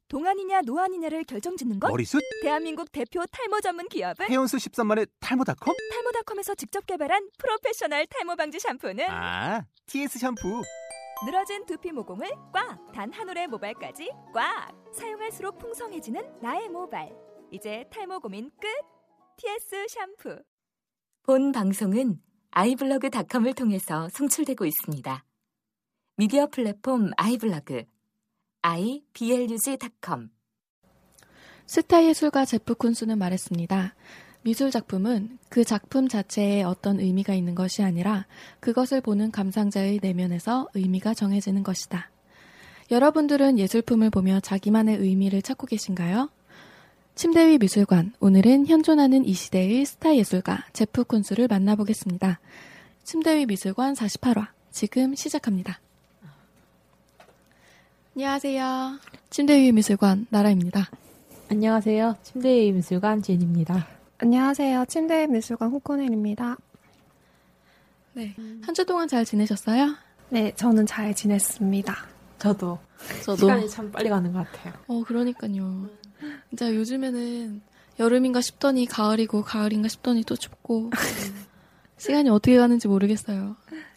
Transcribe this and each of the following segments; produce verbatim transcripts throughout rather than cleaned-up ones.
동안이냐 노안이냐를 결정짓는 것? 머리숱? 대한민국 대표 탈모 전문 기업은? 해온수 십삼만의 탈모닷컴? 탈모닷컴에서 직접 개발한 프로페셔널 탈모 방지 샴푸는? 아, 티에스 샴푸. 늘어진 두피 모공을 꽉! 단 한 올의 모발까지 꽉! 사용할수록 풍성해지는 나의 모발. 이제 탈모 고민 끝! 티에스 샴푸. 본 방송은 아이블로그닷컴을 통해서 송출되고 있습니다. 미디어 플랫폼 아이블로그 아이블로그.닷컴. 스타 예술가 제프 쿤스는 말했습니다. 미술 작품은 그 작품 자체에 어떤 의미가 있는 것이 아니라 그것을 보는 감상자의 내면에서 의미가 정해지는 것이다. 여러분들은 예술품을 보며 자기만의 의미를 찾고 계신가요? 침대 위 미술관, 오늘은 현존하는 이 시대의 스타 예술가 제프 쿤스를 만나보겠습니다. 침대 위 미술관 사십팔 화, 지금 시작합니다. 안녕하세요. 침대 위 미술관 나라입니다. 안녕하세요. 침대 위 미술관 진입니다. 안녕하세요. 침대 위 미술관 호코넬입니다. 네, 한 주 동안 잘 지내셨어요? 네, 저는 잘 지냈습니다. 저도. 저도. 시간이 참 빨리 가는 것 같아요. 어, 그러니까요. 진짜 요즘에는 여름인가 싶더니 가을이고 가을인가 싶더니 또 춥고 시간이 어떻게 가는지 모르겠어요.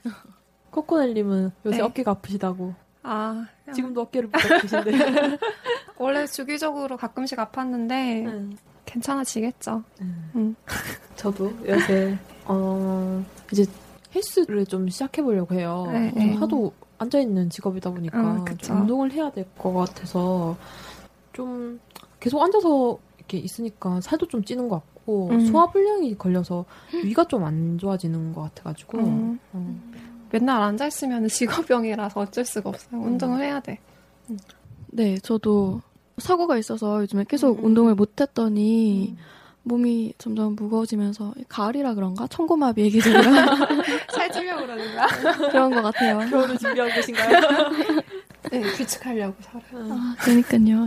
코코넬님은 요새 네. 어깨가 아프시다고. 아, 지금도 어깨를 아프신데. 원래 주기적으로 가끔씩 아팠는데 응. 괜찮아지겠죠. 응. 응. 저도 요새 어 이제 헬스를 좀 시작해보려고 해요. 네, 좀 네. 하도 앉아있는 직업이다 보니까 어, 그쵸. 좀 운동을 해야 될 것 같아서 좀 계속 앉아서 이렇게 있으니까 살도 좀 찌는 것 같고 음. 소화불량이 걸려서 위가 좀 안 좋아지는 것 같아가지고 음. 어. 맨날 앉아있으면 직업병이라서 어쩔 수가 없어요. 음. 운동을 해야 돼. 네, 저도 사고가 있어서 요즘에 계속 음. 운동을 못했더니 음. 몸이 점점 무거워지면서 가을이라 그런가? 천고마비 계절이라 살찌려고 그러는 거야? 그런 것 같아요. 결혼을 준비하고 계신가요? 네, 규칙하려고 살아요. 아, 그러니까요.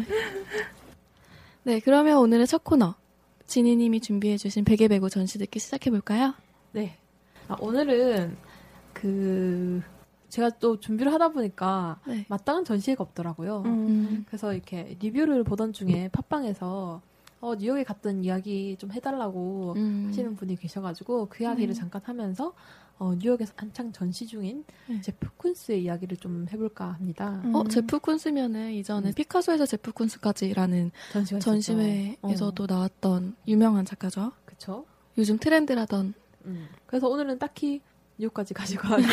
네, 그러면 오늘의 첫 코너 진희님이 준비해주신 베개 배구 전시 듣기 시작해볼까요? 네. 아, 오늘은 그 제가 또 준비를 하다 보니까 네. 마땅한 전시회가 없더라고요. 음. 그래서 이렇게 리뷰를 보던 중에 팟빵에서 어, 뉴욕에 갔던 이야기 좀 해달라고 음. 하시는 분이 계셔가지고 그 이야기를 네. 잠깐 하면서 어, 뉴욕에서 한창 전시 중인 네. 제프 쿤스의 이야기를 좀 해볼까 합니다. 음. 어, 제프 쿤스면은 이전에 음. 피카소에서 제프 쿤스까지라는 전시가 전시회에서도 어. 나왔던 유명한 작가죠. 그쵸? 요즘 트렌드라던. 음. 그래서 오늘은 딱히 뉴욕까지 가지고 와서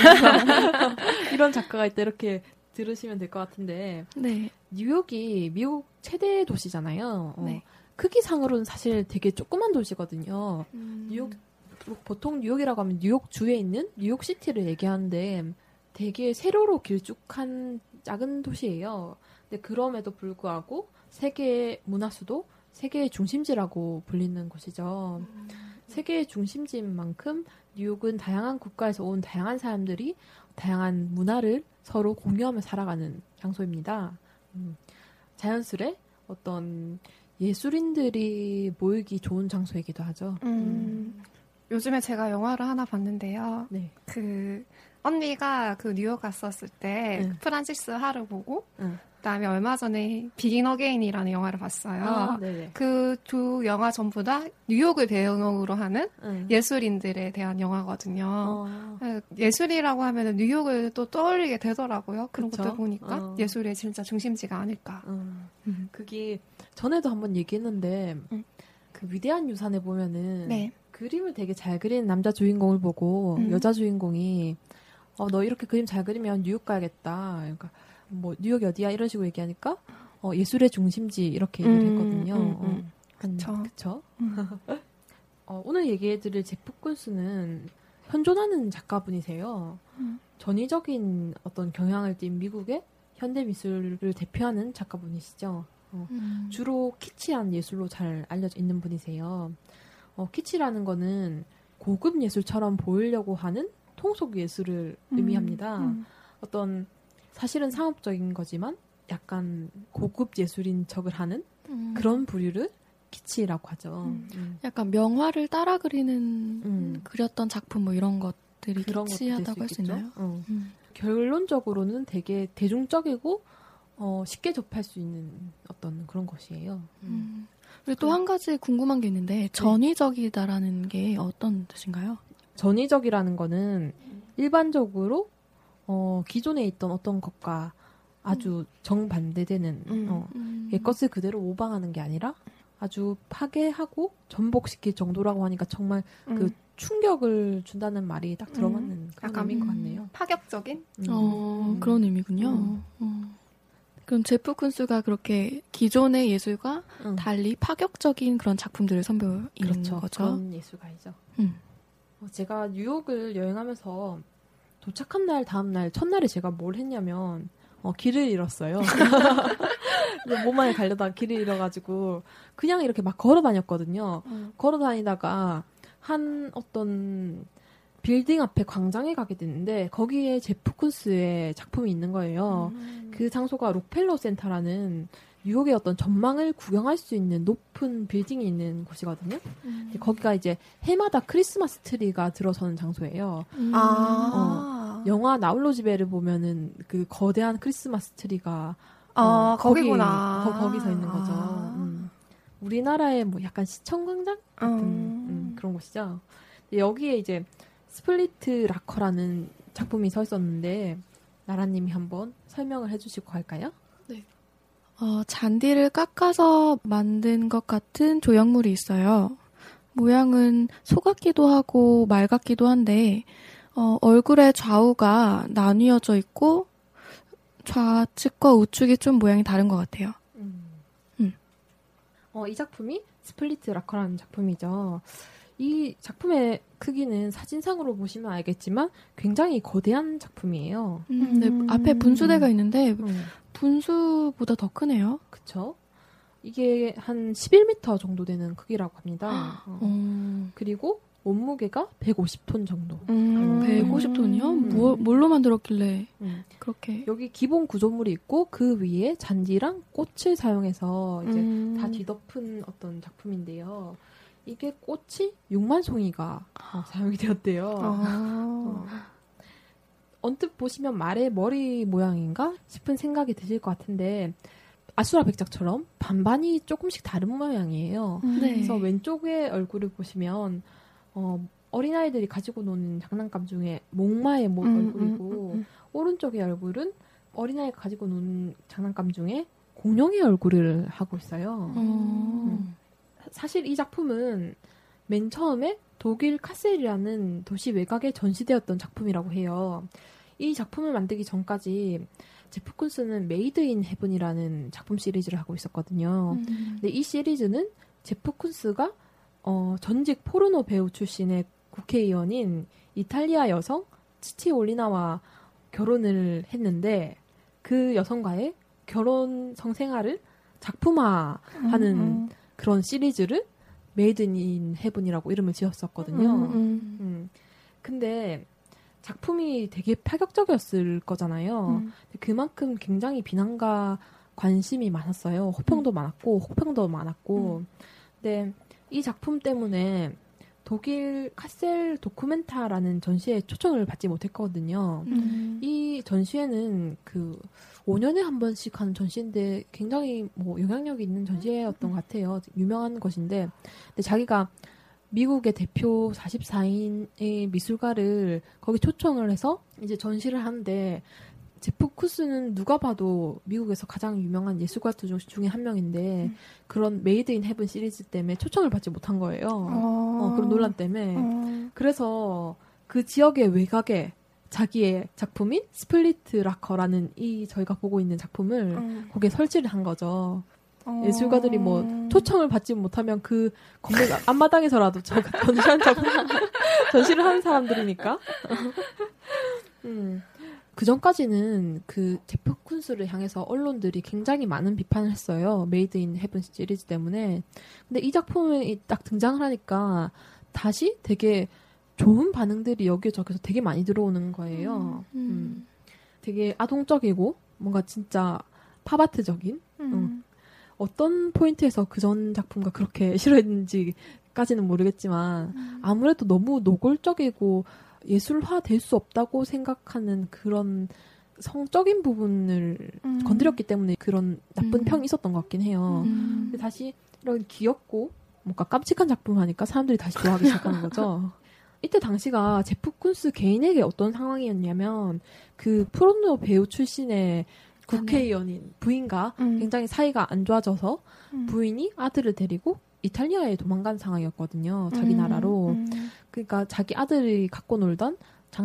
이런 작가가 있다 이렇게 들으시면 될 것 같은데 네. 뉴욕이 미국 최대 도시잖아요. 어, 네. 크기상으로는 사실 되게 조그만 도시거든요. 음. 뉴욕 보통 뉴욕이라고 하면 뉴욕 주에 있는 뉴욕 시티를 얘기하는데 되게 세로로 길쭉한 작은 도시예요. 근데 그럼에도 불구하고 세계 문화수도 세계의 중심지라고 불리는 곳이죠. 음. 세계의 중심지인 만큼 뉴욕은 다양한 국가에서 온 다양한 사람들이 다양한 문화를 서로 공유하며 살아가는 장소입니다. 음, 자연스레 어떤 예술인들이 모이기 좋은 장소이기도 하죠. 음. 음. 요즘에 제가 영화를 하나 봤는데요. 네. 그 언니가 그 뉴욕 갔었을 때 응. 프란시스 하를 보고 응. 그다음에 얼마 전에 비긴 어게인이라는 영화를 봤어요. 아, 네네. 그 두 영화 전부 다 뉴욕을 배경으로 하는 응. 예술인들에 대한 영화거든요. 어. 네, 예술이라고 하면 뉴욕을 또 떠올리게 되더라고요. 그런 그쵸? 것들 보니까 어. 예술의 진짜 중심지가 아닐까. 음. 음. 그게 전에도 한번 얘기했는데 음. 그 위대한 유산에 보면은 네. 그림을 되게 잘 그리는 남자 주인공을 보고 음. 여자 주인공이 어, 너 이렇게 그림 잘 그리면 뉴욕 가야겠다. 그러니까 뭐 뉴욕이 어디야 이런 식으로 얘기하니까 어, 예술의 중심지 이렇게 얘기를 음, 했거든요. 음, 어. 음. 한- 그쵸. 그쵸? 음. 어, 오늘 얘기해드릴 제프 쿤스는 현존하는 작가분이세요. 음. 전위적인 어떤 경향을 띈 미국의 현대 미술을 대표하는 작가분이시죠. 어, 음. 주로 키치한 예술로 잘 알려져 있는 분이세요. 어, 키치라는 거는 고급 예술처럼 보이려고 하는 통속 예술을 음, 의미합니다. 음. 어떤 사실은 상업적인 거지만 약간 고급 예술인 척을 하는 음. 그런 부류를 키치라고 하죠. 음. 음. 약간 명화를 따라 그리는 음. 그렸던 작품 뭐 이런 것들이 그런 것도 될 키치하다고 할 수 있겠죠. 있나요? 어. 음. 결론적으로는 되게 대중적이고 어, 쉽게 접할 수 있는 어떤 그런 것이에요. 음. 그리고 또 한 가지 궁금한 게 있는데 전위적이다라는 게 어떤 뜻인가요? 전위적이라는 거는 일반적으로 어, 기존에 있던 어떤 것과 아주 정반대되는 음. 어, 음. 것을 그대로 모방하는 게 아니라 아주 파괴하고 전복시킬 정도라고 하니까 정말 음. 그 충격을 준다는 말이 딱 들어맞는 음. 그런 약간 의미인 것 같네요. 파격적인? 음. 어, 음. 그런 의미군요. 음. 어. 그럼 제프 쿤스가 그렇게 기존의 예술과 음. 달리 파격적인 그런 작품들을 선보이는 그렇죠. 거죠. 그런 예술가이죠. 음. 어, 제가 뉴욕을 여행하면서 도착한 날 다음 날 첫날에 제가 뭘 했냐면 어, 길을 잃었어요. 몸만에 가려다가 길을 잃어가지고 그냥 이렇게 막 걸어 다녔거든요. 음. 걸어 다니다가 한 어떤 빌딩 앞에 광장에 가게 됐는데 거기에 제프 쿤스의 작품이 있는 거예요. 음. 그 장소가 록펠러 센터라는 뉴욕의 어떤 전망을 구경할 수 있는 높은 빌딩이 있는 곳이거든요. 음. 거기가 이제 해마다 크리스마스 트리가 들어서는 장소예요. 음. 아. 영화 나홀로 집에를 보면은 그 거대한 크리스마스 트리가 아, 어, 거기구나. 거기, 거, 거기서 있는 거죠. 아. 음. 우리나라의 뭐 약간 시청광장 같은 음. 음, 그런 곳이죠. 여기에 이제 스플리트 락커라는 작품이 서 있었는데 나라님이 한번 설명을 해주시고 갈까요? 어, 잔디를 깎아서 만든 것 같은 조형물이 있어요. 모양은 소 같기도 하고 말 같기도 한데 어, 얼굴의 좌우가 나뉘어져 있고 좌측과 우측이 좀 모양이 다른 것 같아요. 음. 음. 어, 이 작품이 스플리트 락커라는 작품이죠. 이 작품의 크기는 사진상으로 보시면 알겠지만 굉장히 거대한 작품이에요. 음, 네, 음. 앞에 분수대가 있는데 음. 분수보다 더 크네요. 그쵸? 이게 한 십일 미터 정도 되는 크기라고 합니다. 어. 어, 그리고 몸무게가 백오십 톤 정도. 음. 백오십 톤이요? 음. 뭐, 뭘로 만들었길래 음. 그렇게? 여기 기본 구조물이 있고 그 위에 잔디랑 꽃을 사용해서 이제 음. 다 뒤덮은 어떤 작품인데요. 이게 꽃이 육만 송이가 어, 사용이 되었대요. 아. 어. 언뜻 보시면 말의 머리 모양인가 싶은 생각이 드실 것 같은데 아수라 백작처럼 반반이 조금씩 다른 모양이에요. 네. 그래서 왼쪽의 얼굴을 보시면 어, 어린아이들이 가지고 노는 장난감 중에 목마의 모 음, 얼굴이고 음, 음, 오른쪽의 얼굴은 어린아이가 가지고 노는 장난감 중에 공룡의 얼굴을 하고 있어요. 어, 음. 사실 이 작품은 맨 처음에 독일 카셀이라는 도시 외곽에 전시되었던 작품이라고 해요. 이 작품을 만들기 전까지 제프 쿤스는 메이드 인 헤븐이라는 작품 시리즈를 하고 있었거든요. 음. 근데 이 시리즈는 제프 쿤스가 어, 전직 포르노 배우 출신의 국회의원인 이탈리아 여성 치치 올리나와 결혼을 했는데 그 여성과의 결혼 성생활을 작품화하는 음, 그런 시리즈를 메이드 인 헤븐이라고 이름을 지었었거든요. 음, 음. 음. 근데 작품이 되게 파격적이었을 거잖아요. 음. 그만큼 굉장히 비난과 관심이 많았어요. 호평도 음. 많았고 혹평도 많았고. 음. 근데 이 작품 때문에 독일 카셀 도쿠멘타라는 전시에 초청을 받지 못했거든요. 음. 이 전시회는 그 오 년에 한 번씩 하는 전시인데 굉장히 뭐 영향력이 있는 전시회였던 것 같아요. 유명한 것인데 근데 자기가 미국의 대표 사십사 인의 미술가를 거기 초청을 해서 이제 전시를 하는데 제프 쿤스는 누가 봐도 미국에서 가장 유명한 예술가들 중에 한 명인데 음. 그런 메이드 인 헤븐 시리즈 때문에 초청을 받지 못한 거예요. 어. 어, 그런 논란 때문에. 어. 그래서 그 지역의 외곽에 자기의 작품인 스플리트 락커라는 이 저희가 보고 있는 작품을 음. 거기에 설치를 한 거죠. 어. 예술가들이 뭐 초청을 받지 못하면 그 건물 앞마당에서라도 저 전시한 작품 전시를 하는 사람들이니까. 음. 그 전까지는 그 제프 쿤스를 향해서 언론들이 굉장히 많은 비판을 했어요. 메이드 인 헤븐 시리즈 때문에. 근데 이 작품이 딱 등장을 하니까 다시 되게 좋은 반응들이 여기저기서 되게 많이 들어오는 거예요. 음. 음. 되게 아동적이고 뭔가 진짜 팝아트적인 음. 음. 어떤 포인트에서 그 전 작품과 그렇게 싫어했는지까지는 모르겠지만 음. 아무래도 너무 노골적이고 예술화 될 수 없다고 생각하는 그런 성적인 부분을 음. 건드렸기 때문에 그런 나쁜 음. 평이 있었던 것 같긴 해요. 음. 근데 다시 이런 귀엽고 뭔가 깜찍한 작품 하니까 사람들이 다시 좋아하기 시작하는 거죠. 이때 당시가 제프 쿤스 개인에게 어떤 상황이었냐면 그 포르노 배우 출신의 국회의원인 부인과 음. 굉장히 사이가 안 좋아져서 음. 부인이 아들을 데리고 이탈리아에 도망간 상황이었거든요. 자기 음. 나라로. 음. 그러니까 자기 아들이 갖고 놀던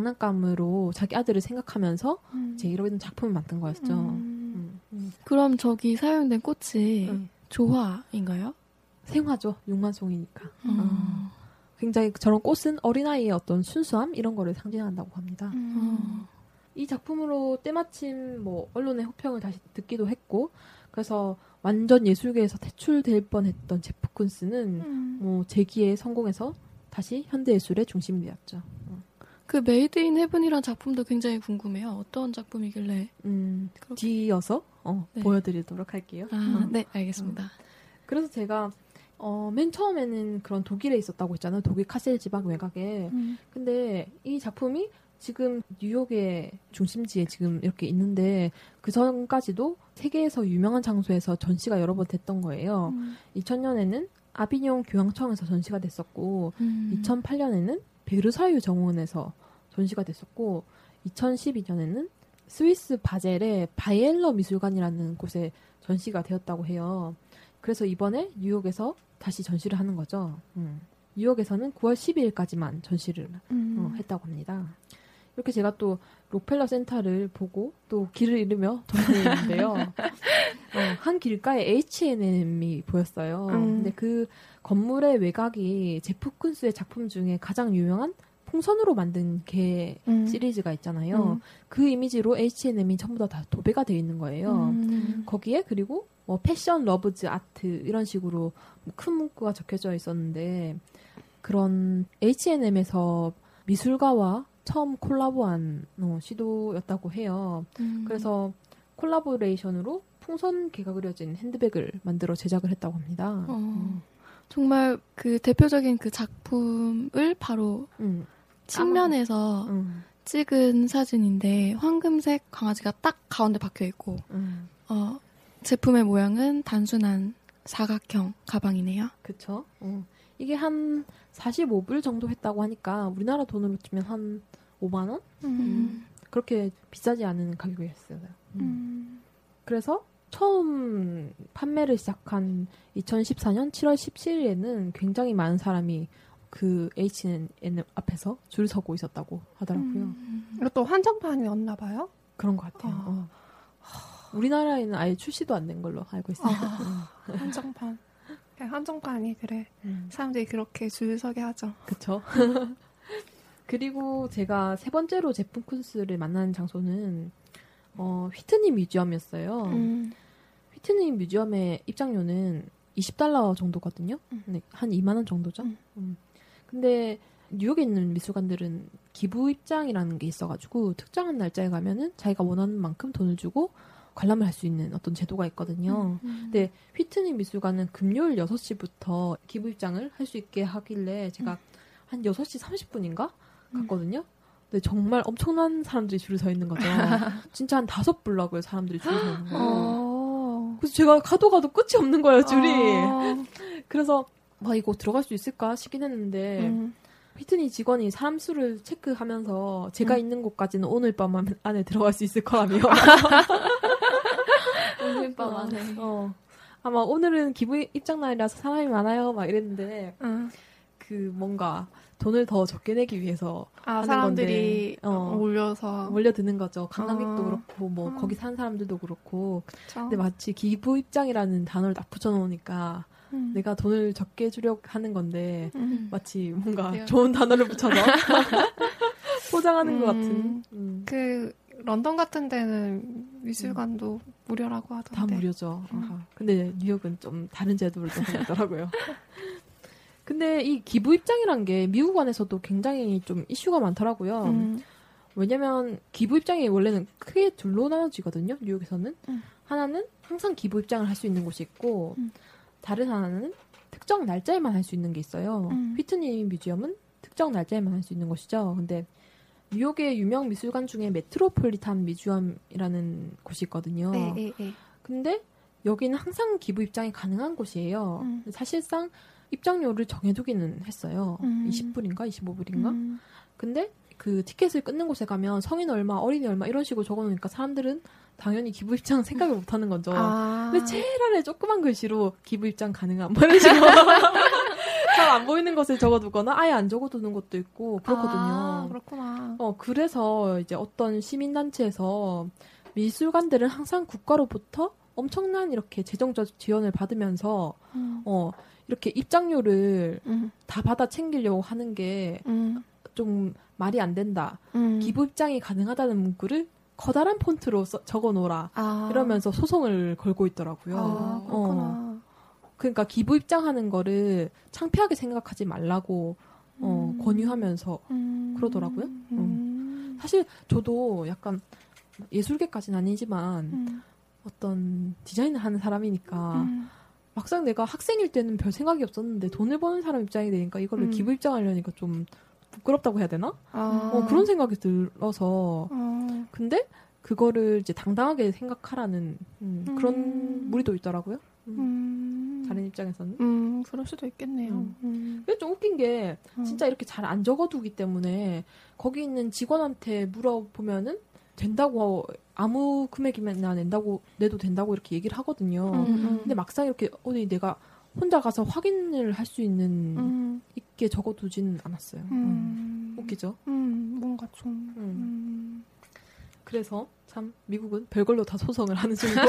장난감으로 자기 아들을 생각하면서 음. 이제 이런 작품을 만든 거였죠. 음. 음. 음. 그럼 저기 사용된 꽃이 음. 조화인가요? 생화죠. 육만송이니까. 음. 굉장히 저런 꽃은 어린아이의 어떤 순수함 이런 거를 상징한다고 합니다. 음. 이 작품으로 때마침 뭐 언론의 호평을 다시 듣기도 했고 그래서 완전 예술계에서 퇴출될 뻔했던 제프 쿤스는 음. 뭐 재기에 성공해서 다시 현대예술의 중심이 되었죠. 그 메이드 인 헤븐이란 작품도 굉장히 궁금해요. 어떤 작품이길래? 음, 그렇게- 뒤이어서 어, 네. 보여드리도록 할게요. 아, 음. 네, 알겠습니다. 그래서 제가 어, 맨 처음에는 그런 독일에 있었다고 했잖아요. 독일 카셀 지방 외곽에. 음. 근데 이 작품이 지금 뉴욕의 중심지에 지금 이렇게 있는데 그 전까지도 세계에서 유명한 장소에서 전시가 여러 번 됐던 거예요. 음. 이천 년에는 아비뇽 교황청에서 전시가 됐었고 음. 이천팔 년에는 베르사유 정원에서 전시가 됐었고 이천십이 년에는 스위스 바젤의 바이엘러 미술관이라는 곳에 전시가 되었다고 해요. 그래서 이번에 뉴욕에서 다시 전시를 하는 거죠. 음. 뉴욕에서는 구월 십이일까지만 전시를 음. 어, 했다고 합니다. 이렇게 제가 또 록펠러 센터를 보고 또 길을 잃으며 전시했는데요. 어, 한 길가에 에이치 앤 엠이 보였어요. 음. 근데 그 건물의 외곽이 제프 쿤스의 작품 중에 가장 유명한 풍선으로 만든 개 음. 시리즈가 있잖아요. 음. 그 이미지로 에이치 앤 엠이 전부 다, 다 도배가 되어 있는 거예요. 음. 거기에 그리고 뭐 패션 러브즈 아트 이런 식으로 큰 문구가 적혀져 있었는데 그런 에이치 앤 엠에서 미술가와 처음 콜라보한 어, 시도였다고 해요. 음. 그래서 콜라보레이션으로 풍선 개가 그려진 핸드백을 만들어 제작을 했다고 합니다. 어, 음. 정말 그 대표적인 그 작품을 바로 음. 측면에서 음. 찍은 사진인데 황금색 강아지가 딱 가운데 박혀 있고 음. 어, 제품의 모양은 단순한 사각형 가방이네요. 그쵸. 어. 이게 한 사십오 불 정도 했다고 하니까 우리나라 돈으로 치면 한 오만 원? 음. 그렇게 비싸지 않은 가격이었어요. 음. 음. 그래서 처음 판매를 시작한 이천십사 년 칠월 십칠일에는 굉장히 많은 사람이 그 에이치 앤 엠 앞에서 줄 서고 있었다고 하더라고요. 음. 이것도 한정판이었나 봐요? 그런 것 같아요. 아. 어. 우리나라에는 아예 출시도 안 된 걸로 알고 있어요. 아. 한정판. 그냥 한정판이 그래. 음. 사람들이 그렇게 줄 서게 하죠. 그쵸. 그리고 제가 세 번째로 제프 쿤스를 만난 장소는 어, 휘트니 뮤지엄이었어요. 음. 휘트니 뮤지엄의 입장료는 이십 달러 정도거든요. 음. 네, 한 이만 원 정도죠. 음. 음. 근데 뉴욕에 있는 미술관들은 기부 입장이라는 게 있어가지고 특정한 날짜에 가면은 자기가 원하는 만큼 돈을 주고 관람을 할 수 있는 어떤 제도가 있거든요. 음. 근데 휘트니 미술관은 금요일 여섯 시부터 기부 입장을 할 수 있게 하길래 제가 한 여섯 시 삼십 분인가 갔거든요. 근데 정말 엄청난 사람들이 줄을 서 있는 거죠. 진짜 한 다섯 블럭을 사람들이 줄을 서 있는 거예요. 어. 그래서 제가 가도 가도 끝이 없는 거예요, 줄이. 아. 그래서 막 이거 들어갈 수 있을까 싶긴 했는데 음. 휘트니 직원이 사람 수를 체크하면서 제가 음. 있는 곳까지는 오늘 밤 안에 들어갈 수 있을 거라며. 오늘 밤 안에. 어. 아마 오늘은 기부 입장 날이라서 사람이 많아요. 막 이랬는데 음. 그 뭔가 돈을 더 적게 내기 위해서 아, 하는 사람들이 건데, 어. 올려서. 몰려드는 거죠. 관광객도 어. 그렇고 뭐 음. 거기 사는 사람들도 그렇고. 그쵸. 근데 마치 기부 입장이라는 단어를 딱 붙여놓으니까 음. 내가 돈을 적게 주려고 하는 건데 음. 마치 뭔가 내가- 좋은 단어를 붙여서 포장하는 음. 것 같은. 음. 그 런던 같은 데는 미술관도 무료라고 하던데. 다 무료죠. 음. 아하. 근데 뉴욕은 좀 다른 제도를 좀 하더라고요. 근데 이 기부 입장이란 게 미국 안에서도 굉장히 좀 이슈가 많더라고요. 음. 왜냐면 기부 입장이 원래는 크게 둘로 나눠지거든요. 뉴욕에서는. 음. 하나는 항상 기부 입장을 할 수 있는 곳이 있고 음. 다른 하나는 특정 날짜에만 할 수 있는 게 있어요. 음. 휘트니 뮤지엄은 특정 날짜에만 할 수 있는 곳이죠. 근데 뉴욕의 유명 미술관 중에 메트로폴리탄 뮤지엄이라는 곳이 있거든요. 네, 네, 네. 근데 여기는 항상 기부 입장이 가능한 곳이에요. 음. 사실상 입장료를 정해두기는 했어요. 음. 이십 불인가 이십오 불인가? 음. 근데 그 티켓을 끊는 곳에 가면 성인 얼마, 어린이 얼마 이런 식으로 적어놓으니까 사람들은 당연히 기부 입장 생각을 못하는 거죠. 아. 근데 제일 아래 조그만 글씨로 기부 입장 가능한 뭐 이런 식으로 잘 안 보이는 것을 적어두거나 아예 안 적어두는 것도 있고 그렇거든요. 아, 그렇구나. 어 그래서 이제 어떤 시민단체에서 미술관들은 항상 국가로부터 엄청난 이렇게 재정적 지원을 받으면서 음. 어 이렇게 입장료를 음. 다 받아 챙기려고 하는 게 좀 음. 말이 안 된다. 음. 기부 입장이 가능하다는 문구를 커다란 폰트로 써, 적어놓으라. 아. 이러면서 소송을 걸고 있더라고요. 아, 그렇구나. 어. 그러니까 기부 입장하는 거를 창피하게 생각하지 말라고 어, 음. 권유하면서 음. 그러더라고요. 음. 사실 저도 약간 예술계까지는 아니지만 음. 어떤 디자인을 하는 사람이니까 음. 막상 내가 학생일 때는 별 생각이 없었는데 돈을 버는 사람 입장이 되니까 이거를 음. 기부 입장하려니까 좀 부끄럽다고 해야 되나? 아. 어, 그런 생각이 들어서 어. 근데 그거를 이제 당당하게 생각하라는 음, 그런 음. 무리도 있더라고요. 음. 음. 다른 입장에서는. 음, 그럴 수도 있겠네요. 음. 음. 근데 좀 웃긴 게 음. 진짜 이렇게 잘 안 적어두기 때문에 거기 있는 직원한테 물어보면은 된다고 아무 금액이나 낸다고 내도 된다고 이렇게 얘기를 하거든요. 음, 음. 근데 막상 이렇게 어디 내가 혼자 가서 확인을 할 수 있는 음. 있게 적어두지는 않았어요. 음. 음. 웃기죠? 음, 뭔가 좀. 음. 음. 그래서 참 미국은 별걸로 다 소송을 하는 중이고.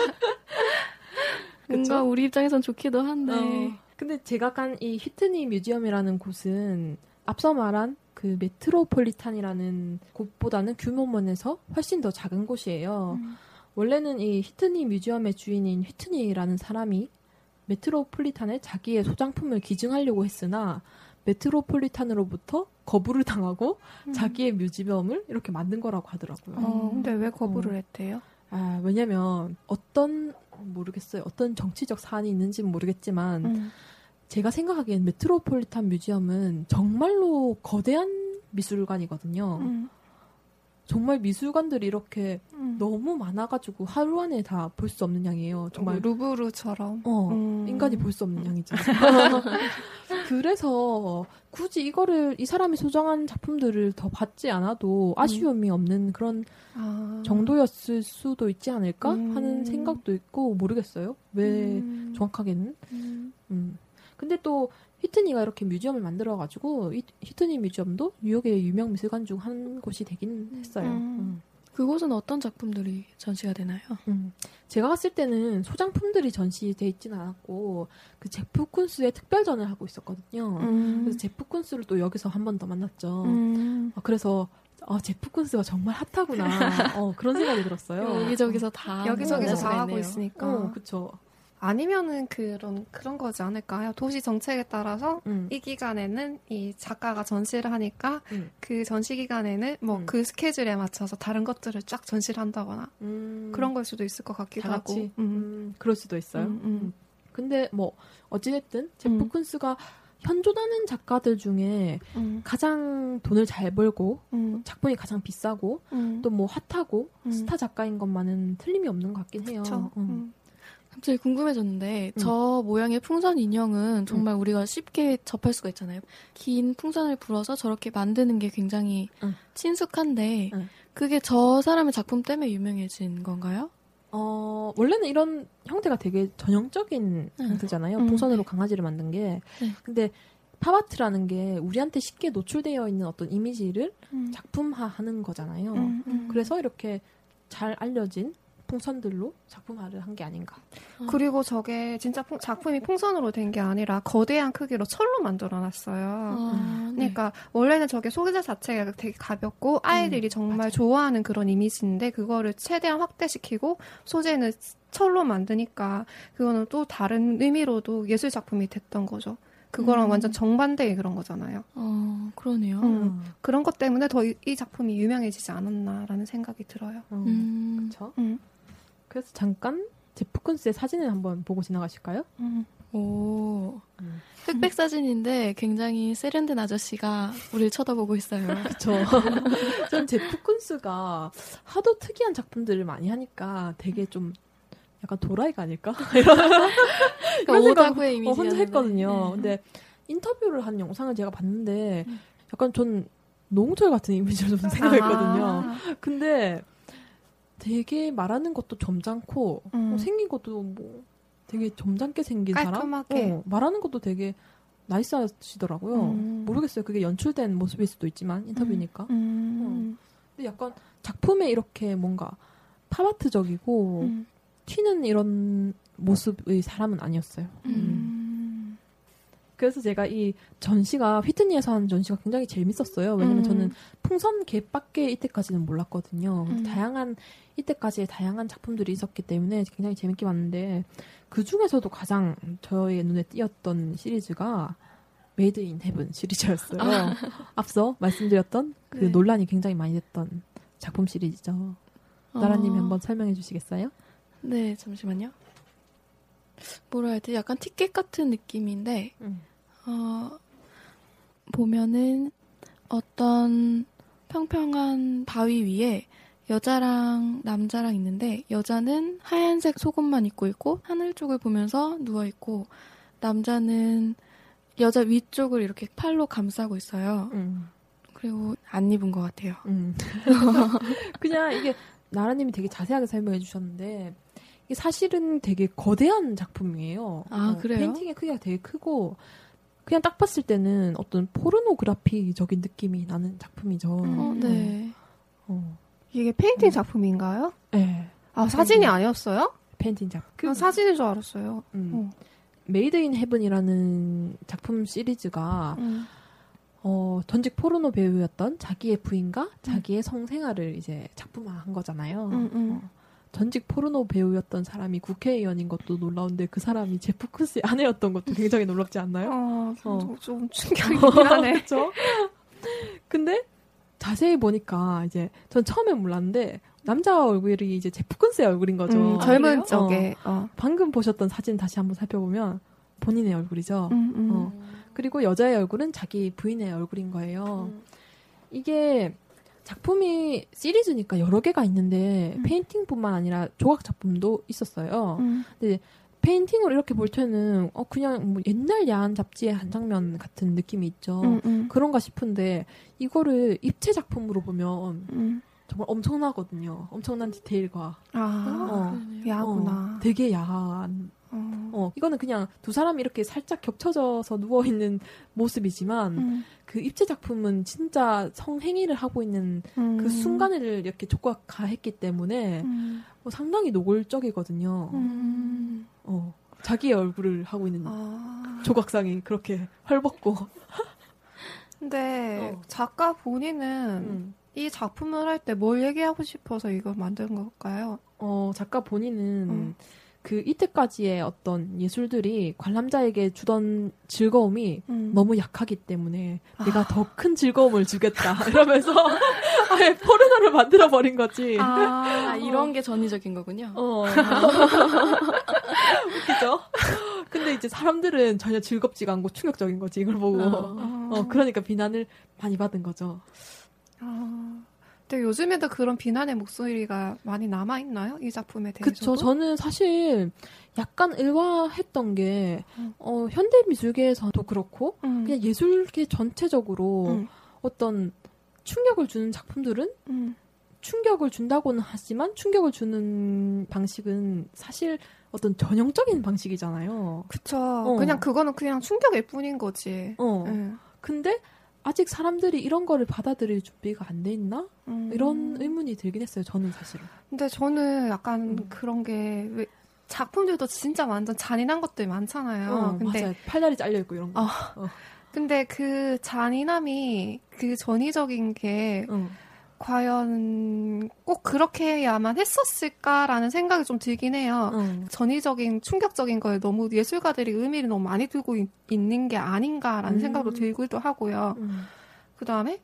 뭔가 우리 입장에선 좋기도 한데. 어. 근데 제가 간 이 휘트니 뮤지엄이라는 곳은 앞서 말한 그 메트로폴리탄이라는 곳보다는 규모면에서 훨씬 더 작은 곳이에요. 음. 원래는 이 휘트니 뮤지엄의 주인인 휘트니라는 사람이 메트로폴리탄에 자기의 소장품을 기증하려고 했으나 메트로폴리탄으로부터 거부를 당하고 음. 자기의 뮤지엄을 이렇게 만든 거라고 하더라고요. 어, 근데 왜 거부를 어. 했대요? 아, 왜냐면 어떤 모르겠어요. 어떤 정치적 사안이 있는지는 모르겠지만 음. 제가 생각하기엔 메트로폴리탄 뮤지엄은 정말로 거대한 미술관이거든요. 음. 정말 미술관들이 이렇게 음. 너무 많아가지고 하루 안에 다 볼 수 없는 양이에요. 정말 루브르처럼. 어, 음. 인간이 볼 수 없는 양이죠. 그래서 굳이 이거를 이 사람이 소장한 작품들을 더 받지 않아도 아쉬움이 없는 그런 아. 정도였을 수도 있지 않을까 음. 하는 생각도 있고 모르겠어요. 왜 음. 정확하게는. 음. 음. 근데 또 휘트니가 이렇게 뮤지엄을 만들어가지고 휘- 휘트니 뮤지엄도 뉴욕의 유명 미술관 중 한 곳이 되긴 했어요. 음. 음. 그곳은 어떤 작품들이 전시가 되나요? 음. 제가 갔을 때는 소장품들이 전시돼 있지는 않았고 그 제프 쿤스의 특별전을 하고 있었거든요. 음. 그래서 제프 쿤스를 또 여기서 한 번 더 만났죠. 음. 어, 그래서 어, 제프 쿤스가 정말 핫하구나. 어, 그런 생각이 들었어요. 여기저기서 다 여기저기서 만날 다 수가 하고 있네요. 있으니까. 어, 그쵸. 아니면은 그런 그런 거지 않을까요? 도시 정책에 따라서 음. 이 기간에는 이 작가가 전시를 하니까 음. 그 전시 기간에는 뭐 음. 그 스케줄에 맞춰서 다른 것들을 쫙 전시를 한다거나 음. 그런 걸 수도 있을 것 같기도 다 같이. 하고. 음. 음, 그럴 수도 있어요. 음, 음. 음. 근데 뭐 어찌됐든 제프 음. 쿤스가 현존하는 작가들 중에 음. 가장 돈을 잘 벌고 음. 작품이 가장 비싸고 음. 또 뭐 핫하고 음. 스타 작가인 것만은 틀림이 없는 것 같긴 해요. 그쵸. 음. 음. 갑자기 궁금해졌는데 음. 저 모양의 풍선 인형은 정말 우리가 쉽게 접할 수가 있잖아요. 긴 풍선을 불어서 저렇게 만드는 게 굉장히 응. 친숙한데 응. 그게 저 사람의 작품 때문에 유명해진 건가요? 어, 원래는 이런 형태가 되게 전형적인 응. 형태잖아요. 음. 풍선으로 강아지를 만든 게. 네. 근데 팝아트라는 게 우리한테 쉽게 노출되어 있는 어떤 이미지를 음. 작품화하는 거잖아요. 음. 음. 그래서 이렇게 잘 알려진 풍선들로 작품화를 한 게 아닌가. 그리고 저게 진짜 풍- 작품이 풍선으로 된 게 아니라 거대한 크기로 철로 만들어놨어요. 아, 네. 그러니까 원래는 저게 소재 자체가 되게 가볍고 아이들이 정말 맞아요. 좋아하는 그런 이미지인데 그거를 최대한 확대시키고 소재는 철로 만드니까 그거는 또 다른 의미로도 예술 작품이 됐던 거죠. 그거랑 음. 완전 정반대의 그런 거잖아요. 어, 그러네요. 음. 그런 것 때문에 더 이 작품이 유명해지지 않았나라는 생각이 들어요. 음. 음. 그렇죠. 음. 그래서 잠깐 제프 쿤스의 사진을 한번 보고 지나가실까요? 음. 오. 음. 흑백 사진인데 굉장히 세련된 아저씨가 우리를 쳐다보고 있어요. 그쵸. 전 제프 쿤스가 하도 특이한 작품들을 많이 하니까 되게 좀 약간 도라이가 아닐까? 이런 그러니까 오다구의 어, 이미지였는데. 혼자 했거든요. 네. 근데 인터뷰를 한 영상을 제가 봤는데 음. 약간 전 노홍철 같은 이미지를 좀 생각했거든요. 아. 근데 되게 말하는 것도 점잖고 음. 어, 생긴 것도 뭐 되게 점잖게 생긴 깔끔하게. 사람? 어, 말하는 것도 되게 나이스하시더라고요. 음. 모르겠어요. 그게 연출된 모습일 수도 있지만 인터뷰니까. 음. 근데 약간 작품에 이렇게 뭔가 팝아트적이고 음. 튀는 이런 모습의 사람은 아니었어요. 음. 그래서 제가 이 전시가 휘트니에서 하는 전시가 굉장히 재밌었어요. 왜냐면 음. 저는 풍선 갯밖에 이때까지는 몰랐거든요. 음. 다양한 이때까지의 다양한 작품들이 있었기 때문에 굉장히 재밌게 봤는데 그 중에서도 가장 저의 눈에 띄었던 시리즈가 메이드 인 헤븐 시리즈였어요. 아. 앞서 말씀드렸던 그 네. 논란이 굉장히 많이 됐던 작품 시리즈죠. 나라님이 어. 한번 설명해 주시겠어요? 네, 잠시만요. 뭐라 해야 되지? 약간 티켓 같은 느낌인데, 음. 어, 보면은 어떤 평평한 바위 위에 여자랑 남자랑 있는데, 여자는 하얀색 속옷만 입고 있고, 하늘 쪽을 보면서 누워있고, 남자는 여자 위쪽을 이렇게 팔로 감싸고 있어요. 음. 그리고 안 입은 것 같아요. 음. 그냥 이게 나라님이 되게 자세하게 설명해 주셨는데 이게 사실은 되게 거대한 작품이에요. 아, 어, 그래요? 페인팅의 크기가 되게 크고 그냥 딱 봤을 때는 어떤 포르노그래피적인 느낌이 나는 작품이죠. 음. 어, 네. 어. 이게 페인팅 작품인가요? 네. 아, 사진이 아니었어요? 페인팅 작품. 난 사진인 줄 알았어요. 음. 어. 메이드 인 헤븐이라는 작품 시리즈가 음. 어, 전직 포르노 배우였던 자기의 부인과 자기의 성생활을 이제 작품화한 거잖아요. 음, 음. 어, 전직 포르노 배우였던 사람이 국회의원인 것도 놀라운데 그 사람이 제프 쿤스의 아내였던 것도 굉장히 놀랍지 않나요? 어, 어. 좀, 좀 충격이긴 하네. 그렇죠? 근데 자세히 보니까 이제 전 처음에 몰랐는데 남자 얼굴이 이제 제프 쿤스의 얼굴인 거죠. 음, 아, 젊은 그래요? 쪽에. 어. 방금 보셨던 사진 다시 한번 살펴보면 본인의 얼굴이죠. 음, 음. 어. 그리고 여자의 얼굴은 자기 부인의 얼굴인 거예요. 음. 이게 작품이 시리즈니까 여러 개가 있는데 음. 페인팅뿐만 아니라 조각 작품도 있었어요. 음. 페인팅으로 이렇게 볼 때는 어 그냥 뭐 옛날 야한 잡지의 한 장면 같은 느낌이 있죠. 음, 음. 그런가 싶은데 이거를 입체 작품으로 보면 음. 정말 엄청나거든요. 엄청난 디테일과 아, 어, 야구나. 어, 되게 야한. 어. 어 이거는 그냥 두 사람이 이렇게 살짝 겹쳐져서 누워 있는 모습이지만 음. 그 입체 작품은 진짜 성행위를 하고 있는 음. 그 순간을 이렇게 조각화했기 때문에 음. 어, 상당히 노골적이거든요. 음. 어, 자기의 얼굴을 하고 있는 아. 조각상이 그렇게 헐벗고. 근데 어. 작가 본인은 음. 이 작품을 할 때 뭘 얘기하고 싶어서 이걸 만든 걸까요? 어, 작가 본인은 음. 그 이때까지의 어떤 예술들이 관람자에게 주던 즐거움이 음. 너무 약하기 때문에 아. 내가 더 큰 즐거움을 주겠다 이러면서 아예 포르노를 만들어 버린 거지. 아, 아, 이런 게 전위적인 거군요. 어. 웃기죠? 근데 이제 사람들은 전혀 즐겁지가 않고 충격적인 거지, 이걸 보고. 어. 어, 그러니까 비난을 많이 받은 거죠. 아. 근데 요즘에도 그런 비난의 목소리가 많이 남아있나요? 이 작품에 대해서도? 그쵸. 저는 사실 약간 의아했던 게, 음. 어, 현대 미술계에서도 그렇고, 음. 그냥 예술계 전체적으로 음. 어떤 충격을 주는 작품들은 음. 충격을 준다고는 하지만 충격을 주는 방식은 사실 어떤 전형적인 방식이잖아요. 그쵸. 어. 그냥 그거는 그냥 충격일 뿐인 거지. 어. 네. 근데 아직 사람들이 이런 거를 받아들일 준비가 안 돼 있나? 음. 이런 의문이 들긴 했어요. 저는 사실은. 근데 저는 약간 음. 그런 게 왜 작품들도 진짜 완전 잔인한 것들 많잖아요. 어, 근데 맞아요. 팔다리 잘려 있고 이런 거. 어. 근데 그 잔인함이 그 전위적인 게 어. 과연 꼭 그렇게 해야만 했었을까라는 생각이 좀 들긴 해요. 어. 전위적인 충격적인 거에 너무 예술가들이 의미를 너무 많이 두고 있, 있는 게 아닌가라는 음. 생각도 들기도 하고요. 음. 그 다음에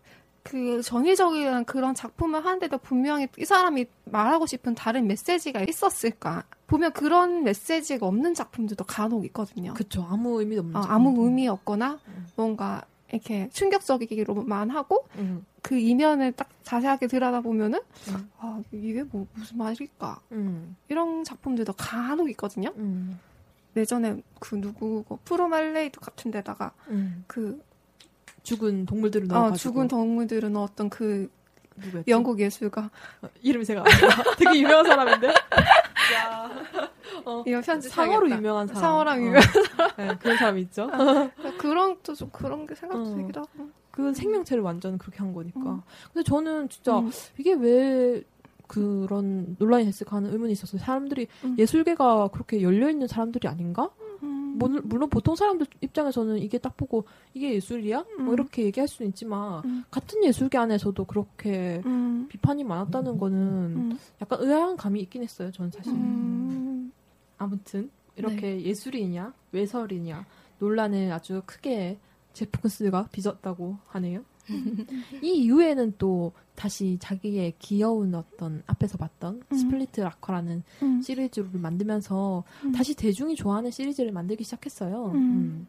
그 전위적인 그런 작품을 하는데도 분명히 이 사람이 말하고 싶은 다른 메시지가 있었을까? 보면 그런 메시지가 없는 작품들도 간혹 있거든요. 그쵸. 아무 의미도 없는 어, 작품. 아무 의미 없거나 음. 뭔가 이렇게 충격적이기로만 하고 음. 그 이면을 딱 자세하게 들여다보면은 음. 아 이게 뭐 무슨 말일까? 음. 이런 작품들도 간혹 있거든요. 음. 예전에 그 누구 프로말레이드 같은 데다가 음. 그 죽은 동물들을 넣어가지고. 어, 죽은 동물들을 넣었던 그 누구였지? 영국 예술가 어, 이름이 제가 안 나. 되게 유명한 사람인데. 야. 어, 이거 편지 상어로 사야겠다. 유명한 사람. 상어랑 어. 유명한 네, 그런 사람이 있죠. 그런 또 좀 그런 게 생각도 어. 되기도 하고. 그 생명체를 완전 그렇게 한 거니까. 음. 근데 저는 진짜 음. 이게 왜 그런 논란이 됐을까 하는 의문이 있었어요. 사람들이 음. 예술계가 그렇게 열려있는 사람들이 아닌가? 음. 뭐, 물론 보통 사람들 입장에서는 이게 딱 보고 이게 예술이야? 음. 뭐 이렇게 얘기할 수는 있지만 음. 같은 예술계 안에서도 그렇게 음. 비판이 많았다는 거는 음. 약간 의아한 감이 있긴 했어요. 저는 사실. 음. 아무튼 이렇게 예술이냐 외설이냐 논란을 아주 크게 제프 콘스가 빚었다고 하네요. 이 이후에는 또 다시 자기의 귀여운 어떤 앞에서 봤던 음. 스플리트 락커라는 음. 시리즈를 만들면서 음. 다시 대중이 좋아하는 시리즈를 만들기 시작했어요. 음. 음.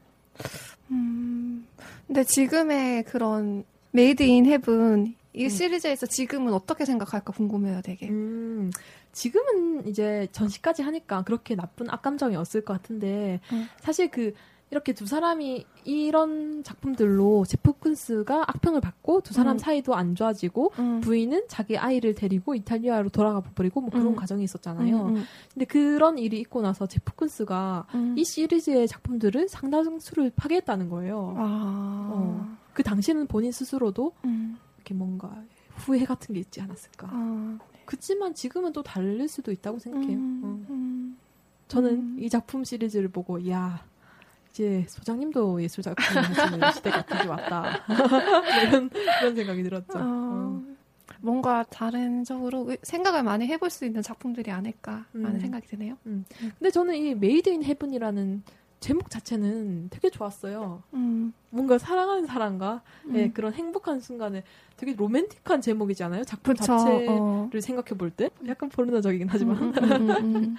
음. 근데 지금의 그런 메이드 인 헤븐 이 음. 시리즈에서 지금은 어떻게 생각할까 궁금해요, 되게. 음, 지금은 이제 전시까지 하니까 그렇게 나쁜 악감정이 없을 것 같은데 음. 사실 그 이렇게 두 사람이 이런 작품들로 제프 쿤스가 악평을 받고 두 사람 음. 사이도 안 좋아지고 음. 부인은 자기 아이를 데리고 이탈리아로 돌아가 버리고 뭐 그런 음. 과정이 있었잖아요. 음. 근데 그런 일이 있고 나서 제프 쿤스가 음. 이 시리즈의 작품들을 상당수를 파괴했다는 거예요. 아. 어. 그 당시에는 본인 스스로도 음. 이렇게 뭔가 후회 같은 게 있지 않았을까. 아. 그치만 지금은 또 다를 수도 있다고 생각해요. 음. 어. 음. 저는 음. 이 작품 시리즈를 보고 이야 이제 소장님도 예술 작품 하시는 시대가 드디어 왔다. 이런 이런 생각이 들었죠. 어. 어. 뭔가 다른적으로 생각을 많이 해볼 수 있는 작품들이 아닐까라는 음. 생각이 드네요. 근데 저는 이 메이드 인 헤븐이라는 제목 자체는 되게 좋았어요. 음. 뭔가 사랑하는 사람과 음. 예, 그런 행복한 순간에 되게 로맨틱한 제목이잖아요. 작품 그쵸. 자체를 어. 생각해 볼 때 약간 포르노적이긴 하지만 음, 음, 음, 음.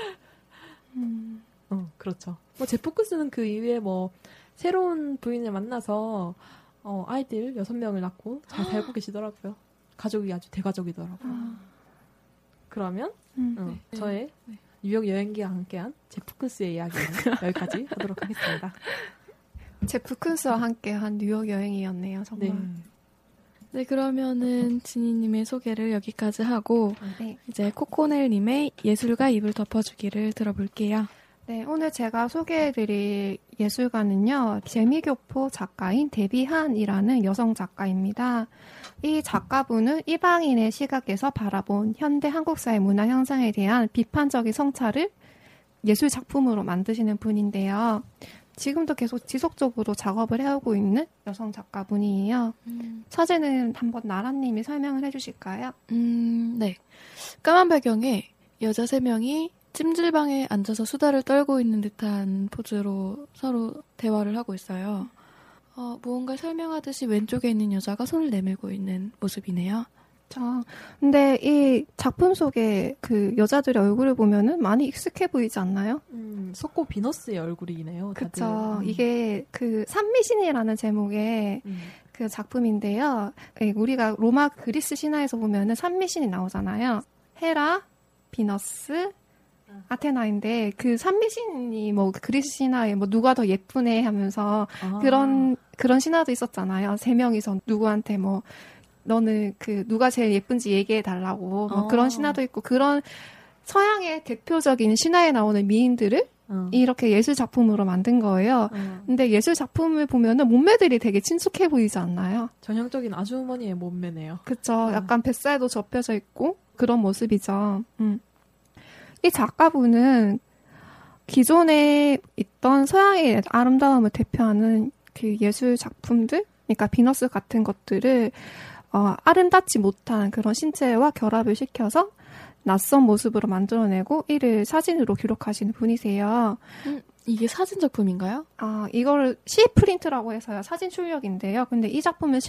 음. 어, 그렇죠. 뭐 제프 쿤스는 그 이후에 뭐 새로운 부인을 만나서 어, 아이들 여섯 명을 낳고 잘 살고 계시더라고요. 가족이 아주 대가족이더라고요. 아. 그러면 음. 어, 네. 저의 네. 뉴욕 여행기와 함께한 제프 쿤스의 이야기는 여기까지 하도록 하겠습니다. 제프 쿤스와 함께한 뉴욕 여행이었네요, 정말. 네. 네, 그러면은 지니님의 소개를 여기까지 하고 네. 이제 코코넬님의 예술가 입을 덮어주기를 들어볼게요. 네, 오늘 제가 소개해드릴 예술가는요, 재미교포 작가인 데비한이라는 여성 작가입니다. 이 작가분은 이방인의 시각에서 바라본 현대 한국 사회 문화 현상에 대한 비판적인 성찰을 예술 작품으로 만드시는 분인데요. 지금도 계속 지속적으로 작업을 해오고 있는 여성 작가분이에요. 음, 사진은 한번 나라님이 설명을 해주실까요? 음, 네. 까만 배경에 여자 세 명이 찜질방에 앉아서 수다를 떨고 있는 듯한 포즈로 서로 대화를 하고 있어요. 어, 무언가 설명하듯이 왼쪽에 있는 여자가 손을 내밀고 있는 모습이네요. 자, 근데 이 작품 속에 그 여자들의 얼굴을 보면은 많이 익숙해 보이지 않나요? 음, 속고 비너스의 얼굴이네요. 다들. 그쵸. 음. 이게 그 산미신이라는 제목의 음. 그 작품인데요. 예, 우리가 로마 그리스 신화에서 보면은 산미신이 나오잖아요. 헤라, 비너스, 아테나인데 그 산미신이 뭐 그리스 신화에 뭐 누가 더 예쁘네 하면서 아. 그런 그런 신화도 있었잖아요. 세 명이서 누구한테 뭐 너는 그 누가 제일 예쁜지 얘기해 달라고 뭐 어. 그런 신화도 있고 그런 서양의 대표적인 신화에 나오는 미인들을 어. 이렇게 예술 작품으로 만든 거예요. 어. 근데 예술 작품을 보면은 몸매들이 되게 친숙해 보이지 않나요? 전형적인 아주머니의 몸매네요. 그쵸. 약간 뱃살도 접혀져 있고 그런 모습이죠. 음. 이 작가분은 기존에 있던 서양의 아름다움을 대표하는 그 예술 작품들, 그러니까 비너스 같은 것들을 어, 아름답지 못한 그런 신체와 결합을 시켜서 낯선 모습으로 만들어내고 이를 사진으로 기록하시는 분이세요. 음, 이게 사진 작품인가요? 아, 이거를 C 프린트라고 해서요. 사진 출력인데요. 근데 이 작품은 실,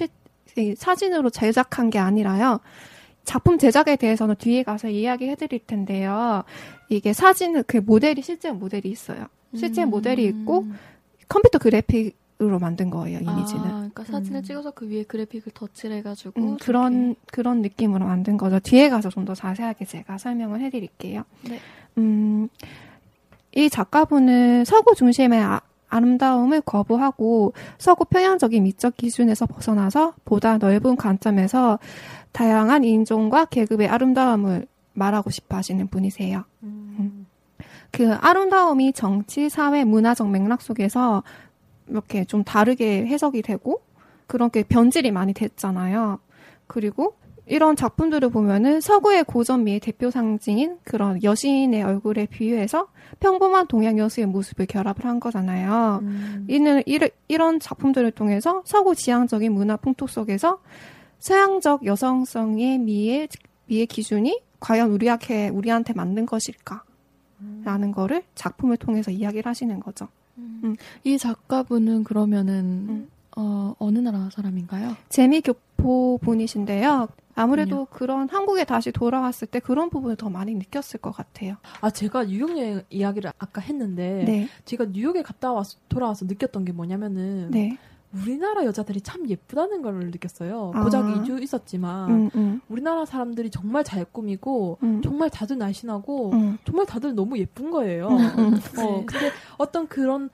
사진으로 제작한 게 아니라요. 작품 제작에 대해서는 뒤에 가서 이야기해 드릴 텐데요. 이게 사진은 그 모델이 실제 모델이 있어요. 실제 음. 모델이 있고 컴퓨터 그래픽으로 만든 거예요, 이미지는. 아, 그러니까 사진을 음. 찍어서 그 위에 그래픽을 덧칠해가지고 음, 그런 그런 느낌으로 만든 거죠. 뒤에 가서 좀 더 자세하게 제가 설명을 해드릴게요. 네. 음, 이 작가분은 서구 중심의 아, 아름다움을 거부하고 서구 평양적인 미적 기준에서 벗어나서 보다 넓은 관점에서 다양한 인종과 계급의 아름다움을 말하고 싶어 하시는 분이세요. 음. 그 아름다움이 정치, 사회, 문화적 맥락 속에서 이렇게 좀 다르게 해석이 되고 그런 게 변질이 많이 됐잖아요. 그리고 이런 작품들을 보면은 서구의 고전미의 대표 상징인 그런 여신의 얼굴에 비유해서 평범한 동양 여수의 모습을 결합을 한 거잖아요. 음. 이는 이를, 이런 작품들을 통해서 서구 지향적인 문화 풍토 속에서 서양적 여성성의 미의 미의 기준이 과연 우리한테 우리한테 맞는 것일까? 라는 거를 작품을 통해서 이야기를 하시는 거죠. 음. 음. 이 작가분은 그러면은 음. 어, 어느 나라 사람인가요? 재미교포 분이신데요. 아무래도 그런 한국에 다시 돌아왔을 때 그런 부분을 더 많이 느꼈을 것 같아요. 아, 제가 뉴욕 여행 이야기를 아까 했는데 네. 제가 뉴욕에 갔다 와서 돌아와서 느꼈던 게 뭐냐면은 네. 우리나라 여자들이 참 예쁘다는 걸 느꼈어요. 아. 고작 이 주 있었지만 음, 음, 우리나라 사람들이 정말 잘 꾸미고 음. 정말 다들 날씬하고 음. 정말 다들 너무 예쁜 거예요. 음. 어, 근데 어떤 그런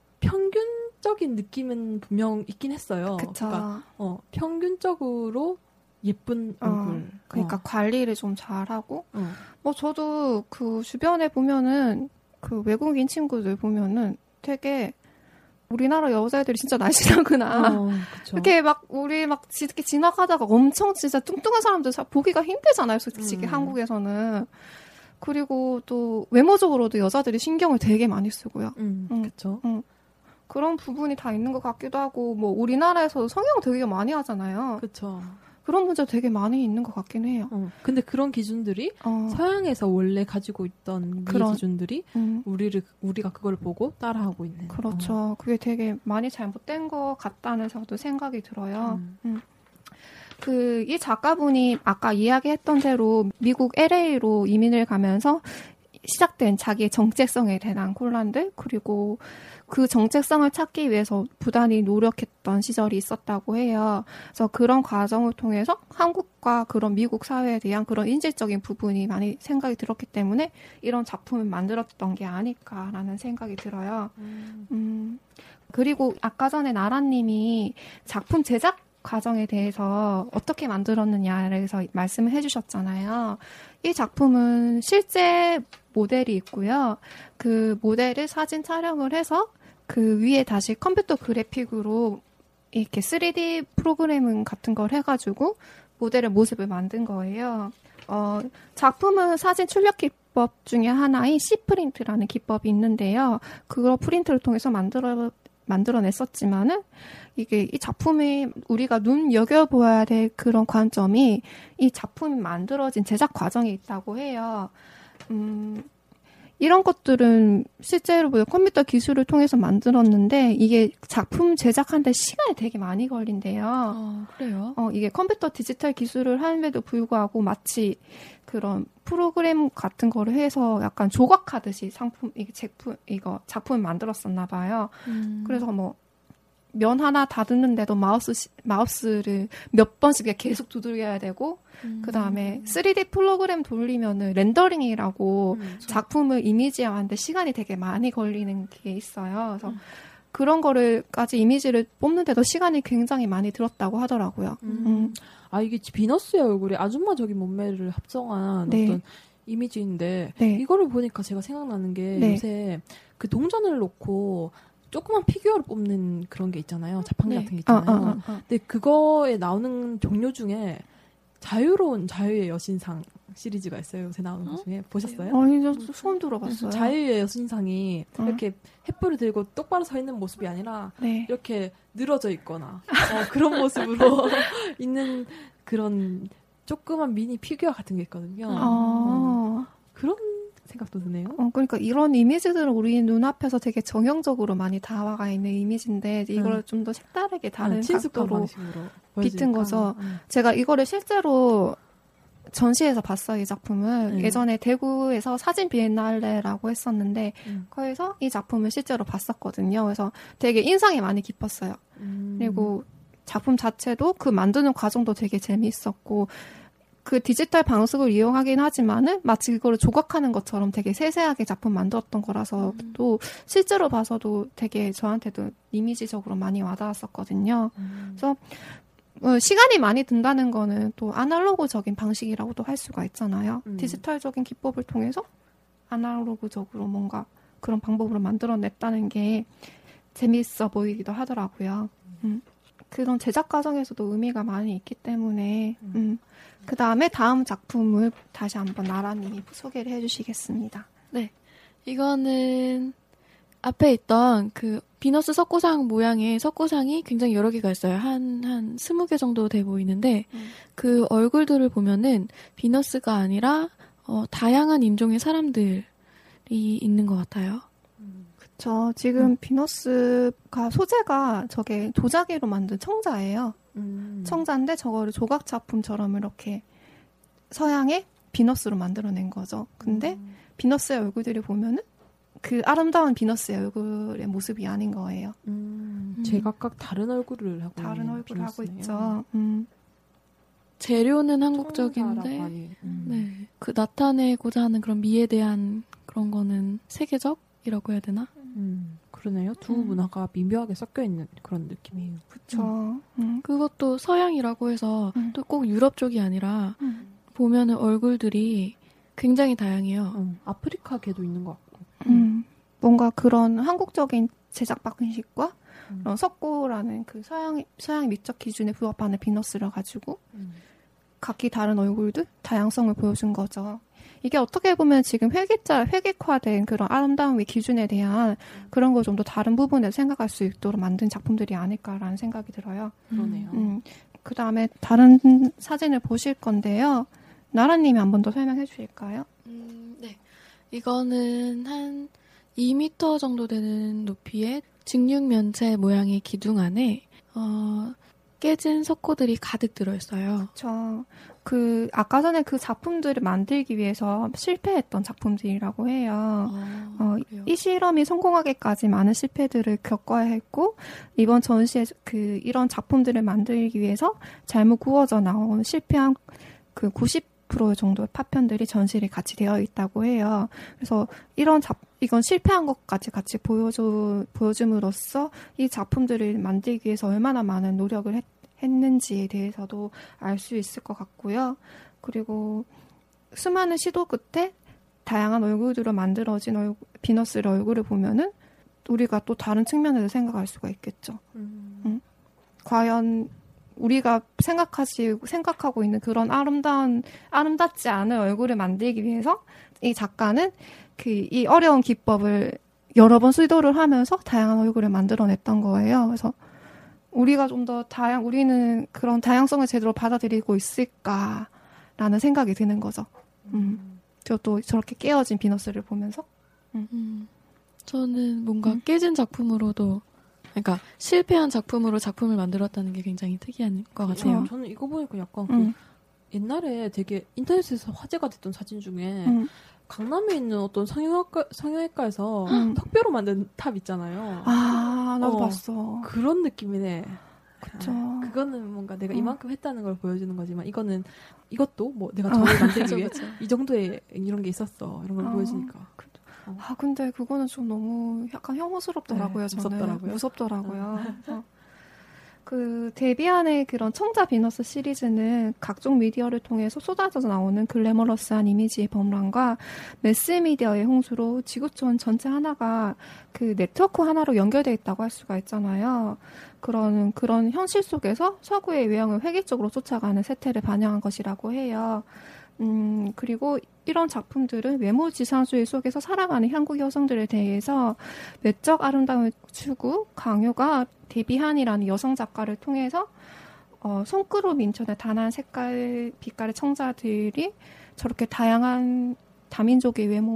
평균적인 느낌은 분명 있긴 했어요. 그쵸. 그러니까 어, 평균적으로 예쁜 어, 얼굴. 그러니까 어. 관리를 좀 잘하고 어. 뭐 저도 그 주변에 보면은 그 외국인 친구들 보면은 되게 우리나라 여자애들이 진짜 날씬하구나. 어, 그쵸. 이렇게 막 우리 막 이렇게 지나가다가 엄청 진짜 뚱뚱한 사람들 사- 보기가 힘들잖아요, 솔직히 음. 한국에서는. 그리고 또 외모적으로도 여자들이 신경을 되게 많이 쓰고요. 음, 음. 그쵸. 그런 부분이 다 있는 것 같기도 하고 뭐 우리나라에서 성형 되게 많이 하잖아요. 그쵸. 그런 문제 되게 많이 있는 것 같긴 해요. 어. 근데 그런 기준들이 어, 서양에서 원래 가지고 있던 미의 그런- 기준들이 음, 우리를 우리가 그걸 보고 따라하고 있는. 그렇죠. 어. 그게 되게 많이 잘못된 것 같다는 저도 생각이 들어요. 음. 그 이 작가분이 아까 이야기했던 대로 미국 엘에이로 이민을 가면서 시작된 자기의 정체성에 대한 혼란들 그리고 그 정체성을 찾기 위해서 부단히 노력했던 시절이 있었다고 해요. 그래서 그런 과정을 통해서 한국과 그런 미국 사회에 대한 그런 인질적인 부분이 많이 생각이 들었기 때문에 이런 작품을 만들었던 게 아닐까라는 생각이 들어요. 음. 음, 그리고 아까 전에 나라님이 작품 제작 과정에 대해서 어떻게 만들었느냐에 대해서 말씀을 해주셨잖아요. 이 작품은 실제 모델이 있고요. 그 모델을 사진 촬영을 해서 그 위에 다시 컴퓨터 그래픽으로 이렇게 쓰리디 프로그램 같은 걸 해가지고 모델의 모습을 만든 거예요. 어, 작품은 사진 출력 기법 중에 하나인 C프린트라는 기법이 있는데요. 그걸 프린트를 통해서 만들어 만들어냈었지만은 이게 이 작품이 우리가 눈여겨보아야 될 그런 관점이 이 작품이 만들어진 제작 과정에 있다고 해요. 음, 이런 것들은 실제로 뭐 컴퓨터 기술을 통해서 만들었는데 이게 작품 제작하는데 시간이 되게 많이 걸린대요. 아, 그래요? 어, 이게 컴퓨터 디지털 기술을 함에도 불구하고 마치 그런 프로그램 같은 거를 해서 약간 조각하듯이 상품, 이게 제품, 이거 작품을 만들었었나 봐요. 음. 그래서 뭐, 면 하나 다듬는데도 마우스, 시- 마우스를 몇 번씩 계속 두들겨야 되고, 음. 그 다음에 쓰리디 프로그램 돌리면은 렌더링이라고 음. 작품을 이미지화하는데 시간이 되게 많이 걸리는 게 있어요. 그래서 음. 그런 거를까지 이미지를 뽑는데도 시간이 굉장히 많이 들었다고 하더라고요. 음. 음. 아, 이게 비너스의 얼굴에 아줌마적인 몸매를 합성한 네. 어떤 이미지인데 네. 이거를 보니까 제가 생각나는 게 네. 요새 그 동전을 놓고 조그만 피규어를 뽑는 그런 게 있잖아요. 자판기 네. 같은 게 어, 있잖아요. 어, 어, 어. 근데 그거에 나오는 종류 중에 자유로운 자유의 여신상 시리즈가 있어요. 요새 나오는 것 중에 보셨어요? 아니, 저 처음 들어봤어요. 자유의 여신상이 어. 이렇게 횃불을 들고 똑바로 서 있는 모습이 아니라 네. 이렇게 늘어져 있거나 어, 그런 모습으로 있는 그런 조그만 미니 피규어 같은 게 있거든요. 어, 아, 그런 생각도 드네요. 어, 그러니까 이런 이미지들은 우리 눈앞에서 되게 정형적으로 많이 다와가 있는 이미지인데 이걸 응. 좀 더 색다르게 다른 응, 친숙한 각도로 방식으로 비튼 보여주니까. 거죠. 응. 제가 이거를 실제로 전시에서 봤어요, 이 작품을. 음. 예전에 대구에서 사진 비엔날레라고 했었는데 음. 거기서 이 작품을 실제로 봤었거든요. 그래서 되게 인상이 많이 깊었어요. 음. 그리고 작품 자체도 그 만드는 과정도 되게 재미있었고 그 디지털 방식을 이용하긴 하지만은 마치 그거를 조각하는 것처럼 되게 세세하게 작품 만들었던 거라서 음. 또 실제로 봐서도 되게 저한테도 이미지적으로 많이 와닿았었거든요. 음. 그래서 어, 시간이 많이 든다는 거는 또 아날로그적인 방식이라고도 할 수가 있잖아요. 음. 디지털적인 기법을 통해서 아날로그적으로 뭔가 그런 방법으로 만들어냈다는 게 재미있어 보이기도 하더라고요. 음. 그런 제작 과정에서도 의미가 많이 있기 때문에 음. 음. 그 다음에 다음 작품을 다시 한번 나라님이 소개를 해주시겠습니다. 이거는 앞에 있던 그 비너스 석고상 모양의 석고상이 굉장히 여러 개가 있어요. 한, 한 스무 개 정도 돼 보이는데, 음. 그 얼굴들을 보면은 비너스가 아니라, 어, 다양한 인종의 사람들이 있는 것 같아요. 음. 저 지금 비너스가 소재가 저게 도자기로 만든 청자예요. 음. 청자인데 저거를 조각 작품처럼 이렇게 서양의 비너스로 만들어낸 거죠. 근데 음. 비너스의 얼굴들을 보면은 그 아름다운 비너스의 얼굴의 모습이 아닌 거예요. 음. 음. 제각각 다른 얼굴을 하고 다른 있는 얼굴을 하고 비너스네요. 있죠. 음. 재료는 청자라고 한국적인데, 하니. 음. 네. 그 나타내고자 하는 그런 미에 대한 그런 거는 세계적이라고 해야 되나? 음. 그러네요. 두 음. 문화가 미묘하게 섞여 있는 그런 느낌이에요. 그쵸. 음. 그것도 서양이라고 해서 음. 또 꼭 유럽 쪽이 아니라 음. 보면은 얼굴들이 굉장히 다양해요. 음. 아프리카계도 있는 것 같고. 음. 뭔가 그런 한국적인 제작 방식과 음. 그런 석고라는 그 서양 서양 미적 기준에 부합하는 비너스를 가지고 음. 각기 다른 얼굴들 다양성을 보여준 거죠. 이게 어떻게 보면 지금 회계자 회객화된 그런 아름다움의 기준에 대한 그런 걸 좀 더 다른 부분에서 생각할 수 있도록 만든 작품들이 아닐까라는 생각이 들어요. 그러네요. 음. 그 다음에 다른 사진을 보실 건데요. 나라님이 한 번 더 설명해 주실까요? 음, 네. 이거는 한 이 미터 정도 되는 높이의 직육면체 모양의 기둥 안에 어, 깨진 석고들이 가득 들어있어요. 저, 그, 아까 전에 그 작품들을 만들기 위해서 실패했던 작품들이라고 해요. 어, 어, 그래요? 이 실험이 성공하기까지 많은 실패들을 겪어야 했고, 이번 전시에 그, 이런 작품들을 만들기 위해서 잘못 구워져 나온 실패한 그 구십 퍼센트 정도의 파편들이 전시에 같이 되어 있다고 해요. 그래서 이런 작, 이건 실패한 것까지 같이 보여줘, 보여줌으로써 이 작품들을 만들기 위해서 얼마나 많은 노력을 했, 했는지에 대해서도 알 수 있을 것 같고요. 그리고 수많은 시도 끝에 다양한 얼굴들로 만들어진 얼굴, 비너스의 얼굴을 보면은 우리가 또 다른 측면에서 생각할 수가 있겠죠. 음. 음. 과연 우리가 생각하시, 생각하고 있는 그런 아름다운, 아름답지 않은 얼굴을 만들기 위해서 이 작가는 그, 이 어려운 기법을 여러 번 시도를 하면서 다양한 얼굴을 만들어냈던 거예요. 그래서 우리가 좀 더 다양, 우리는 그런 다양성을 제대로 받아들이고 있을까라는 생각이 드는 거죠. 음. 저도 저렇게 깨어진 비너스를 보면서. 음, 저는 뭔가 음. 깨진 작품으로도, 그러니까 실패한 작품으로 작품을 만들었다는 게 굉장히 특이한 것 같아요. 어, 저는 이거 보니까 약간 음. 그 옛날에 되게 인터넷에서 화제가 됐던 사진 중에 음. 강남에 있는 어떤 성형외과, 성형외과에서 음. 턱뼈로 만든 탑 있잖아요. 아, 나도 어. 봤어. 그런 느낌이네. 그쵸. 아, 그거는 뭔가 내가 어. 이만큼 했다는 걸 보여주는 거지만 이거는 이것도 뭐 내가 어. 저를 만들기 그쵸, 위해 그쵸. 이 정도의 이런 게 있었어 이런 걸 어. 보여주니까 아, 근데 그거는 좀 너무 약간 혐오스럽더라고요, 네, 저는. 무섭더라고요. 무섭더라고요. 그래서 그 데비안의 그런 청자 비너스 시리즈는 각종 미디어를 통해서 쏟아져 나오는 글래머러스한 이미지의 범람과 매스미디어의 홍수로 지구촌 전체 하나가 그 네트워크 하나로 연결되어 있다고 할 수가 있잖아요. 그런 그런 현실 속에서 서구의 유행을 획일적으로 쫓아가는 세태를 반영한 것이라고 해요. 음, 그리고 이런 작품들은 외모 지상주의 속에서 살아가는 한국 여성들에 대해서 외적 아름다움의 추구, 강요가 데비안이라는 여성 작가를 통해서 어, 손그룹 인천의 단아한 색깔, 빛깔의 청자들이 저렇게 다양한 다민족의 외모와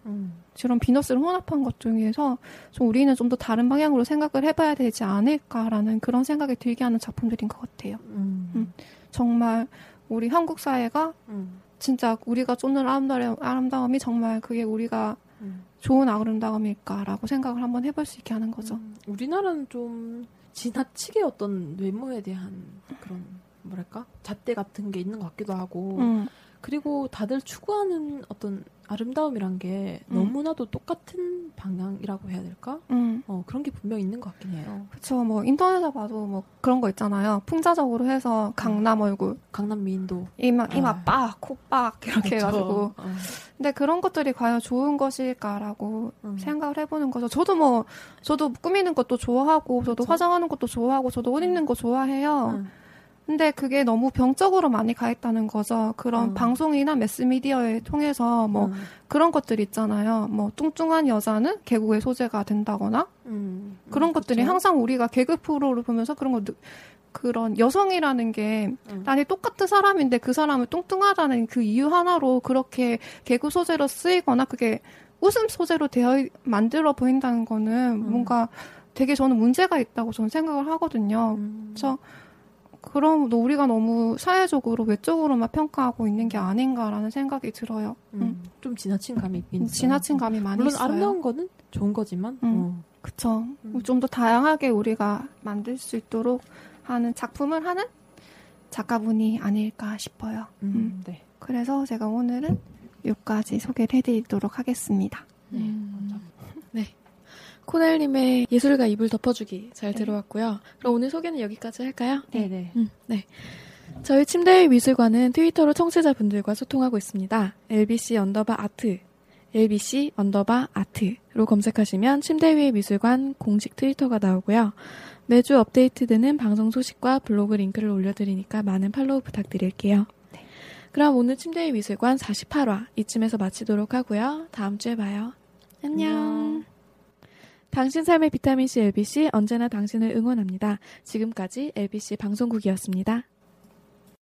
음. 이런 비너스를 혼합한 것 중에서 좀 우리는 좀 더 다른 방향으로 생각을 해봐야 되지 않을까라는 그런 생각이 들게 하는 작품들인 것 같아요. 음. 음. 정말 우리 한국 사회가 음. 진짜 우리가 쫓는 아름다움, 아름다움이 정말 그게 우리가 음. 좋은 아름다움일까라고 생각을 한번 해볼 수 있게 하는 거죠. 음. 우리나라는 좀 지나치게 어떤 외모에 대한 그런 뭐랄까 잣대 같은 게 있는 것 같기도 하고 음. 그리고 다들 추구하는 어떤 아름다움이란 게 음. 너무나도 똑같은 방향이라고 해야 될까? 음. 어, 그런 게 분명히 있는 것 같긴 해요. 그쵸. 뭐 인터넷에 봐도 뭐 그런 거 있잖아요. 풍자적으로 해서 강남 얼굴, 강남 미인도 이마 이마 아. 빡, 코 빡 이렇게 그렇죠. 해가지고. 어. 근데 그런 것들이 과연 좋은 것일까라고 음. 생각을 해보는 거죠. 저도 뭐 저도 꾸미는 것도 좋아하고, 저도 그쵸. 화장하는 것도 좋아하고, 저도 옷 입는 거 좋아해요. 음. 근데 그게 너무 병적으로 많이 가 있다는 거죠. 그런 음. 방송이나 매스미디어에 통해서 뭐 음. 그런 것들 있잖아요. 뭐 뚱뚱한 여자는 개구의 소재가 된다거나 음. 그런 음, 것들이 그쵸. 항상 우리가 개그 프로를 보면서 그런 거 느- 그런 여성이라는 게 음. 나는 똑같은 사람인데 그 사람은 뚱뚱하다는 그 이유 하나로 그렇게 개그 소재로 쓰이거나 그게 웃음 소재로 되어 만들어 보인다는 거는 음. 뭔가 되게 저는 문제가 있다고 저는 생각을 하거든요. 음. 그래서 그럼 우리가 너무 사회적으로 외적으로만 평가하고 있는 게 아닌가라는 생각이 들어요. 음. 음. 좀 지나친 감이 있긴 있어요. 지나친 감이 많이 물론 있어요. 아름다운 거는 좋은 거지만 음. 어. 그쵸. 음. 좀 더 다양하게 우리가 만들 수 있도록 하는 작품을 하는 작가분이 아닐까 싶어요. 음. 음. 네. 그래서 제가 오늘은 여기까지 소개를 해드리도록 하겠습니다. 네. 음. 맞아. 코넬님의 예술가 이불 덮어주기 잘 들어왔고요. 그럼 오늘 소개는 여기까지 할까요? 네네. 음, 네. 저희 침대의 미술관은 트위터로 청취자분들과 소통하고 있습니다. 엘비씨 언더바 아트, 엘비씨 언더바 아트로 검색하시면 침대 위의 미술관 공식 트위터가 나오고요. 매주 업데이트되는 방송 소식과 블로그 링크를 올려드리니까 많은 팔로우 부탁드릴게요. 네. 그럼 오늘 침대 위의 미술관 사십팔 화 이쯤에서 마치도록 하고요. 다음 주에 봐요. 안녕. 안녕. 당신 삶의 비타민C 엘비씨 언제나 당신을 응원합니다. 지금까지 엘비씨 방송국이었습니다.